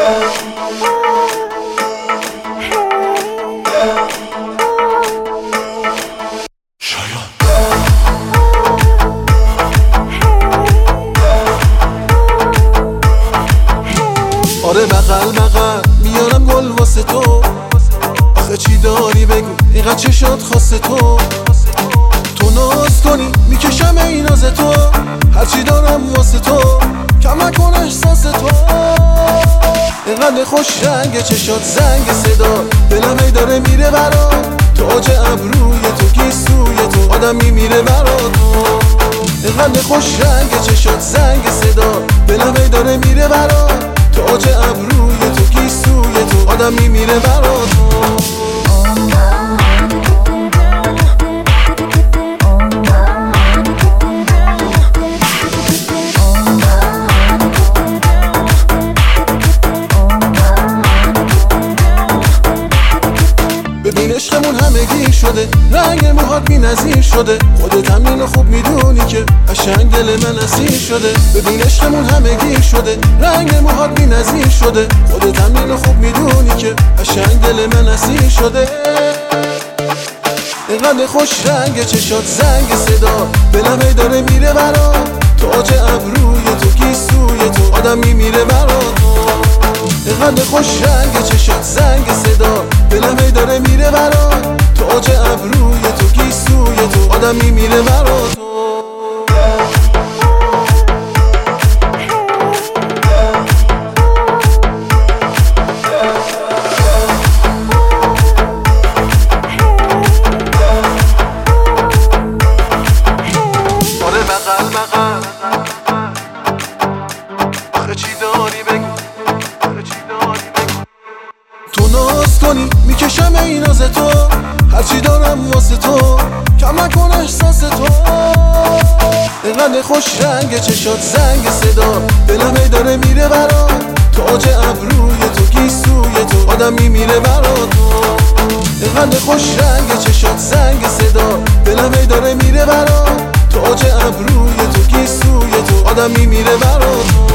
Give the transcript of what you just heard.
آره بغل بغل میارم گل واسه تو، آخه چی داری بگو اینقدر چشات خاصه تو ناز کنی میکشم این ناز تو، هرچی دارم واسه تو کم نکن احساس تو. اینقدر خوش رنگ چشات زنگ صدا، دلم ای داره میره برا تاج ابروی تو، گیسوی تو آدم میمیره برا تو. اینقدر خوش رنگ چشات زنگ صدا، دلم ای داره میره برا تاج ابروی تو، گیسوی تو آدم میمیره برا تو. ببین عشقمون همگی شده، رنگ موهات بی نظیر شده، خودت هم اینو خوب میدونی که قشنگ دل من اسیر شده. ببین عشقمون همگی شده، رنگ موهات بی نظیر شده، خودت هم اینو خوب میدونی که قشنگ دل من اسیر شده. اینقدر خوش رنگ چشات زنگ صدا، دلم ای داره میره برا تاج ابروی تو، گیسوی تو آدم میمیره برا تو. اینقدر خوش رنگ چشات زنگ صدا، دلم ای داره میره برا تاج ابروی تو، گیسوی تو آدم میمیره برا تو. آره بغل بغل آخه چی داری بگو، تو ناز کنی میکشم این ناز تو، هرچی دارم واسه تو کم نکن احساس تو. اینقدر خوش رنگ چشات زنگ صدا، دلم ای داره میره برا تاج ابروی تو، گیسوی تو آدم میمیره برا تو. اینقدر خوش رنگ چشات زنگ صدا، دلم ای داره میره برا تاج ابروی تو، گیسوی تو آدم میمیره برا تو.